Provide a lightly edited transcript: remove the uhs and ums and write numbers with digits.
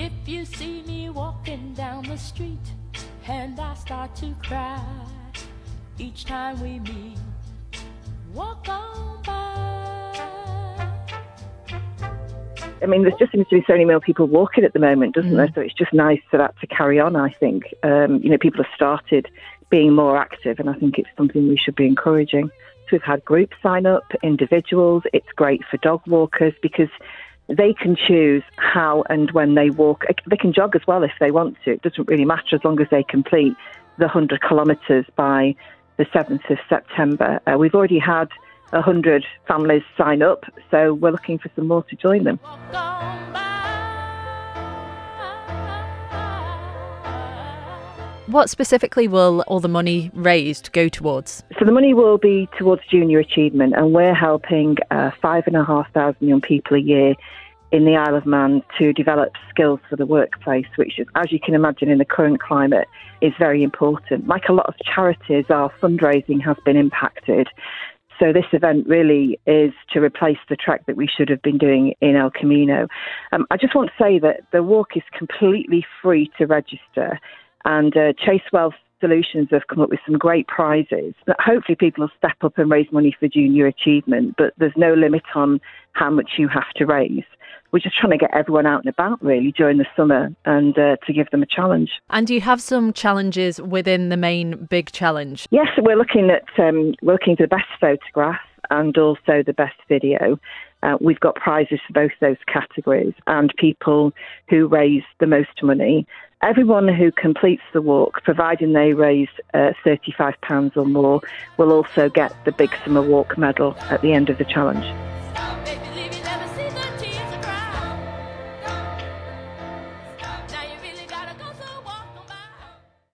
If you see me walking down the street and I start to cry each time we meet, walk on by. I mean, there just seems to be so many more people walking at the moment, doesn't there? So it's just nice for that to carry on, I think. People have started being more active, and I think it's something we should be encouraging. So we've had groups sign up, individuals. It's great for dog walkers because they can choose how and when they walk. They can jog as well if they want to. It doesn't really matter as long as they complete the 100 kilometres by the 7th of September. We've already had 100 families sign up, so we're looking for some more to join them. What specifically will all the money raised go towards? So the money will be towards junior achievement, and we're helping 5,500 young people a year in the Isle of Man to develop skills for the workplace, which, as you can imagine in the current climate, is very important. Like a lot of charities, our fundraising has been impacted. So this event really is to replace the trek that we should have been doing in El Camino. I just want to say that the walk is completely free to register, and Chase Wealth Solutions have come up with some great prizes that hopefully people will step up and raise money for junior achievement, but there's no limit on how much you have to raise. We're just trying to get everyone out and about, really, during the summer and to give them a challenge. And do you have some challenges within the main big challenge? Yes, we're looking at the best photograph and also the best video. We've got prizes for both those categories, and people who raise the most money. Everyone who completes the walk, providing they raise £35 or more, will also get the Big Summer Walk medal at the end of the challenge.